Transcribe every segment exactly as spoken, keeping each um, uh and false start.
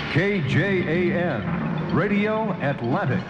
K J A N, Radio Atlantic.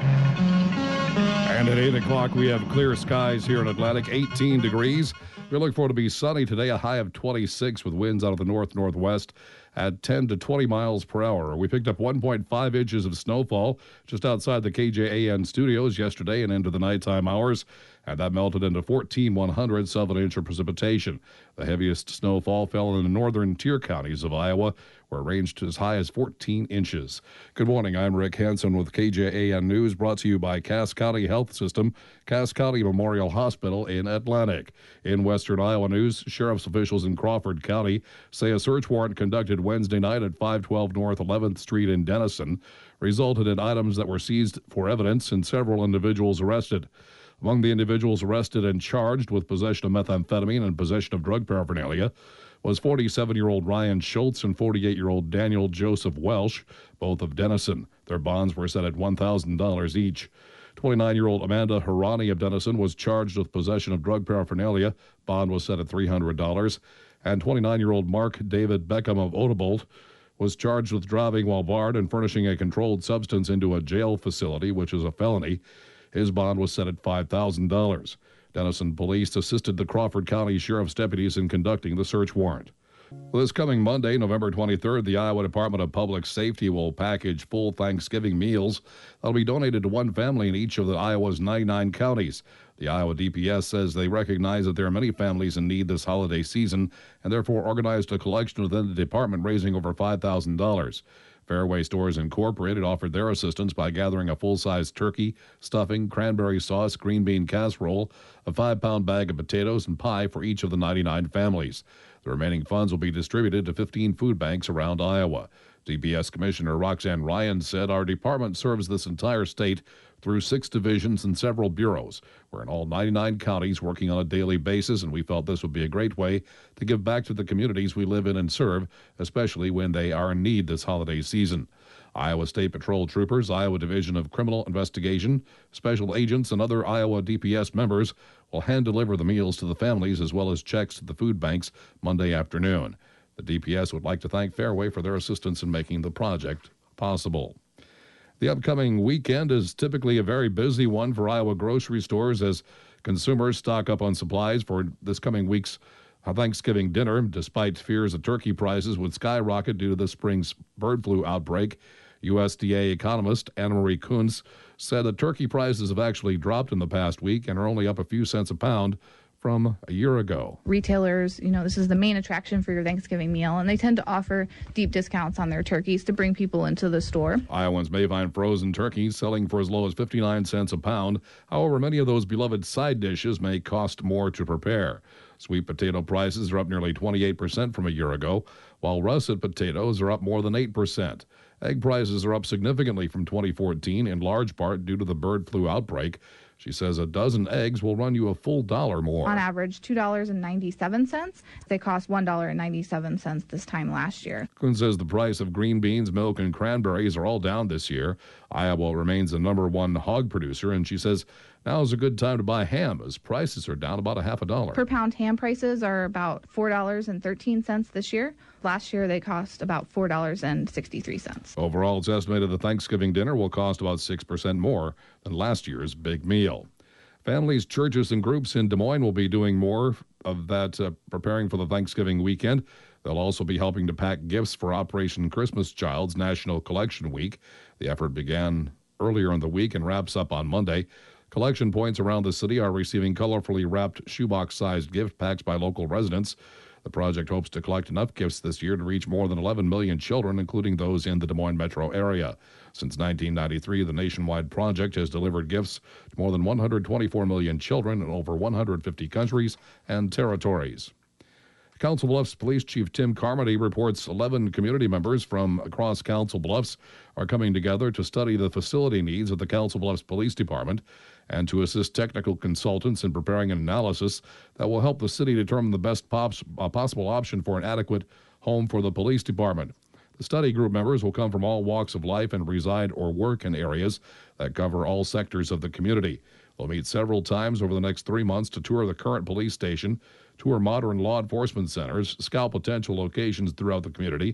And at eight o'clock, we have clear skies here in Atlantic, eighteen degrees. We look forward to be sunny today, a high of twenty-six with winds out of the north-northwest at ten to twenty miles per hour. We picked up one point five inches of snowfall just outside the K J A N studios yesterday and into the nighttime hours, and that melted into fourteen one hundredths of an inch of precipitation. The heaviest snowfall fell in the northern tier counties of Iowa, where it ranged as high as fourteen inches. Good morning, I'm Rick Hansen with K J A N News, brought to you by Cass County Health System, Cass County Memorial Hospital in Atlantic. In western Iowa news, sheriff's officials in Crawford County say a search warrant conducted Wednesday night at five twelve North eleventh Street in Denison resulted in items that were seized for evidence and several individuals arrested. Among the individuals arrested and charged with possession of methamphetamine and possession of drug paraphernalia was forty-seven-year-old Ryan Schultz and forty-eight-year-old Daniel Joseph Welsh, both of Denison. Their bonds were set at one thousand dollars each. twenty-nine-year-old Amanda Harani of Denison was charged with possession of drug paraphernalia. Bond was set at three hundred dollars. And twenty-nine-year-old Mark David Beckham of Odebolt was charged with driving while barred and furnishing a controlled substance into a jail facility, which is a felony. His bond was set at five thousand dollars. Denison police assisted the Crawford County Sheriff's deputies in conducting the search warrant. Well, this coming Monday, November twenty-third, the Iowa Department of Public Safety will package full Thanksgiving meals that'll be donated to one family in each of the Iowa's ninety-nine counties. The Iowa D P S says they recognize that there are many families in need this holiday season and therefore organized a collection within the department raising over five thousand dollars. Fairway Stores Incorporated offered their assistance by gathering a full-size turkey, stuffing, cranberry sauce, green bean casserole, a five-pound bag of potatoes, and pie for each of the ninety-nine families. The remaining funds will be distributed to fifteen food banks around Iowa. D P S Commissioner Roxanne Ryan said our department serves this entire state through six divisions and several bureaus. We're in all ninety-nine counties working on a daily basis, and we felt this would be a great way to give back to the communities we live in and serve, especially when they are in need this holiday season. Iowa State Patrol troopers, Iowa Division of Criminal Investigation, special agents, and other Iowa D P S members will hand-deliver the meals to the families as well as checks to the food banks Monday afternoon. The D P S would like to thank Fairway for their assistance in making the project possible. The upcoming weekend is typically a very busy one for Iowa grocery stores as consumers stock up on supplies for this coming week's Thanksgiving dinner. Despite fears that turkey prices would skyrocket due to the spring's bird flu outbreak, U S D A economist Anna Marie Kuntz said that turkey prices have actually dropped in the past week and are only up a few cents a pound from a year ago. Retailers, you know, this is the main attraction for your Thanksgiving meal, and they tend to offer deep discounts on their turkeys to bring people into the store. Iowans may find frozen turkeys selling for as low as fifty-nine cents a pound. However, many of those beloved side dishes may cost more to prepare. Sweet potato prices are up nearly twenty-eight percent from a year ago, while russet potatoes are up more than eight percent. Egg prices are up significantly from twenty fourteen, in large part due to the bird flu outbreak. She says a dozen eggs will run you a full dollar more. On average, two dollars and ninety-seven cents. They cost one dollar and ninety-seven cents this time last year. Kuhn says the price of green beans, milk, and cranberries are all down this year. Iowa remains the number one hog producer, and she says now is a good time to buy ham as prices are down about a half a dollar. Per pound ham prices are about four dollars and thirteen cents this year. Last year, they cost about four dollars and sixty-three cents. Overall, it's estimated the Thanksgiving dinner will cost about six percent more than last year's big meal. Families, churches, and groups in Des Moines will be doing more of that, uh, preparing for the Thanksgiving weekend. They'll also be helping to pack gifts for Operation Christmas Child's National Collection Week. The effort began earlier in the week and wraps up on Monday. Collection points around the city are receiving colorfully wrapped shoebox-sized gift packs by local residents. The project hopes to collect enough gifts this year to reach more than eleven million children, including those in the Des Moines metro area. Since nineteen ninety-three, the nationwide project has delivered gifts to more than one hundred twenty-four million children in over one hundred fifty countries and territories. Council Bluffs Police Chief Tim Carmody reports eleven community members from across Council Bluffs are coming together to study the facility needs of the Council Bluffs Police Department and to assist technical consultants in preparing an analysis that will help the city determine the best pops, uh, possible option for an adequate home for the police department. The study group members will come from all walks of life and reside or work in areas that cover all sectors of the community. They'll meet several times over the next three months to tour the current police station, tour modern law enforcement centers, scout potential locations throughout the community,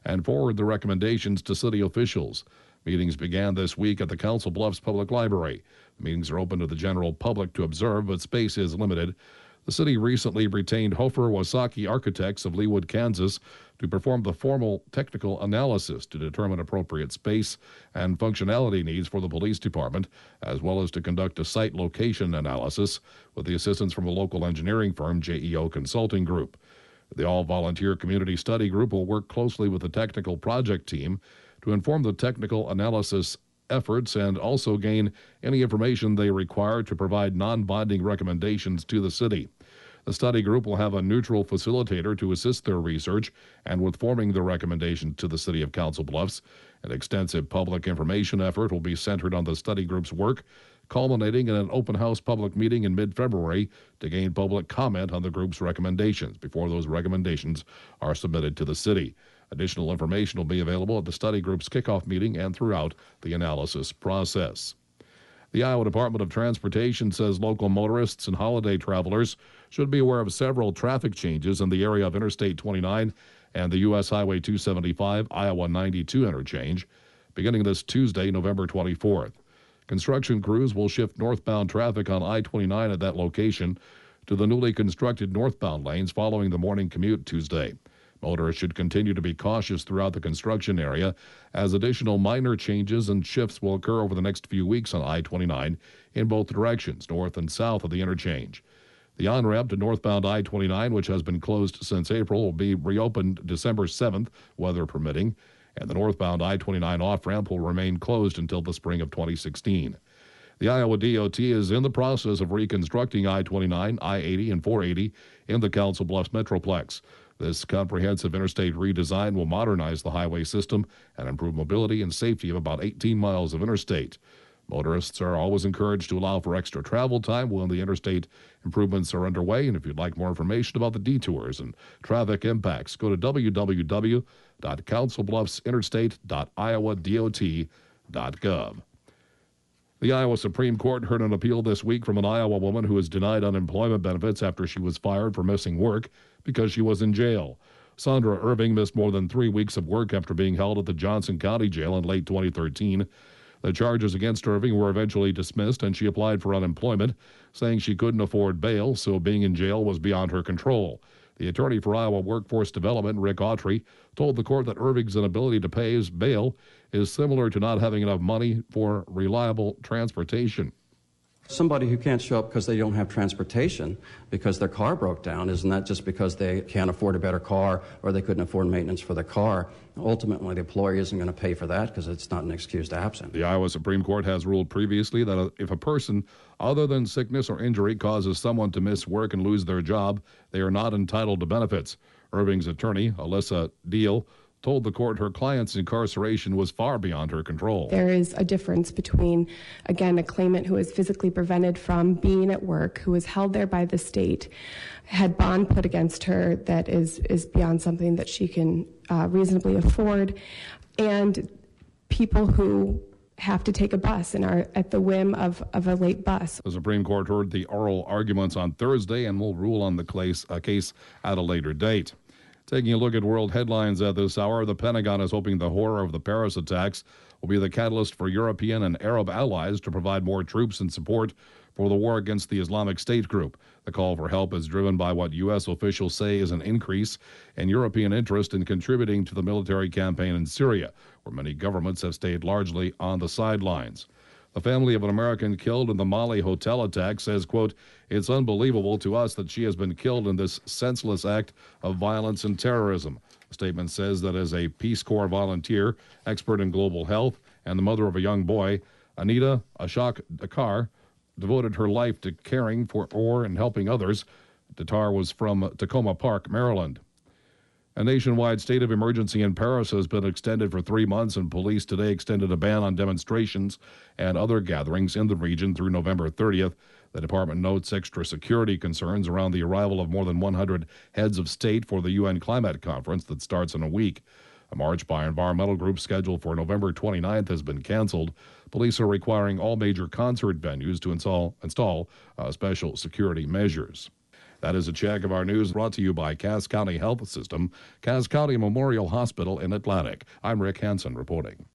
and forward the recommendations to city officials. Meetings began this week at the Council Bluffs Public Library. The meetings are open to the general public to observe, but space is limited. The city recently retained Hofer Wasaki Architects of Leawood, Kansas, to perform the formal technical analysis to determine appropriate space and functionality needs for the police department, as well as to conduct a site location analysis with the assistance from a local engineering firm, J E O Consulting Group. The all-volunteer community study group will work closely with the technical project team to inform the technical analysis efforts and also gain any information they require to provide non-binding recommendations to the city. The study group will have a neutral facilitator to assist their research and with forming the recommendation to the City of Council Bluffs. An extensive public information effort will be centered on the study group's work, culminating in an open house public meeting in mid-February to gain public comment on the group's recommendations before those recommendations are submitted to the city. Additional information will be available at the study group's kickoff meeting and throughout the analysis process. The Iowa Department of Transportation says local motorists and holiday travelers should be aware of several traffic changes in the area of Interstate twenty-nine and the U S Highway two seventy-five Iowa ninety-two interchange, beginning this Tuesday, November twenty-fourth. Construction crews will shift northbound traffic on I twenty-nine at that location to the newly constructed northbound lanes following the morning commute Tuesday. Motorists should continue to be cautious throughout the construction area as additional minor changes and shifts will occur over the next few weeks on I twenty-nine in both directions, north and south of the interchange. The on-ramp to northbound I twenty-nine, which has been closed since April, will be reopened December seventh, weather permitting, and the northbound I twenty-nine off-ramp will remain closed until the spring of twenty sixteen. The Iowa D O T is in the process of reconstructing I twenty-nine, I eighty, and four eighty in the Council Bluffs Metroplex. This comprehensive interstate redesign will modernize the highway system and improve mobility and safety of about eighteen miles of interstate. Motorists are always encouraged to allow for extra travel time when the interstate improvements are underway. And if you'd like more information about the detours and traffic impacts, go to w w w dot council bluffs interstate dot iowa dot dot gov. The Iowa Supreme Court heard an appeal this week from an Iowa woman who was denied unemployment benefits after she was fired for missing work because she was in jail. Sandra Irving missed more than three weeks of work after being held at the Johnson County Jail in late twenty thirteen. The charges against Irving were eventually dismissed, and she applied for unemployment, saying she couldn't afford bail, so being in jail was beyond her control. The attorney for Iowa Workforce Development, Rick Autry, told the court that Irving's inability to pay his bail is similar to not having enough money for reliable transportation. Somebody who can't show up because they don't have transportation because their car broke down, isn't that just because they can't afford a better car or they couldn't afford maintenance for the car? Ultimately, the employer isn't going to pay for that because it's not an excused absence. The Iowa Supreme Court has ruled previously that if a person other than sickness or injury causes someone to miss work and lose their job, they are not entitled to benefits. Irving's attorney, Alyssa Deal, told the court her client's incarceration was far beyond her control. There is a difference between, again, a claimant who is physically prevented from being at work, who is held there by the state, had bond put against her that is, is beyond something that she can uh, reasonably afford, and people who have to take a bus and are at the whim of, of a late bus. The Supreme Court heard the oral arguments on Thursday and will rule on the case, uh, case at a later date. Taking a look at world headlines at this hour, the Pentagon is hoping the horror of the Paris attacks will be the catalyst for European and Arab allies to provide more troops and support for the war against the Islamic State group. The call for help is driven by what U S officials say is an increase in European interest in contributing to the military campaign in Syria, where many governments have stayed largely on the sidelines. The family of an American killed in the Mali hotel attack says, quote, "It's unbelievable to us that she has been killed in this senseless act of violence and terrorism." The statement says that as a Peace Corps volunteer, expert in global health, and the mother of a young boy, Anita Ashok Dakar devoted her life to caring for or and helping others. Dakar was from Tacoma Park, Maryland. A nationwide state of emergency in Paris has been extended for three months, and police today extended a ban on demonstrations and other gatherings in the region through November thirtieth. The department notes extra security concerns around the arrival of more than one hundred heads of state for the U N Climate Conference that starts in a week. A march by environmental groups scheduled for November twenty-ninth has been canceled. Police are requiring all major concert venues to install, install uh, special security measures. That is a check of our news brought to you by Cass County Health System, Cass County Memorial Hospital in Atlantic. I'm Rick Hansen reporting.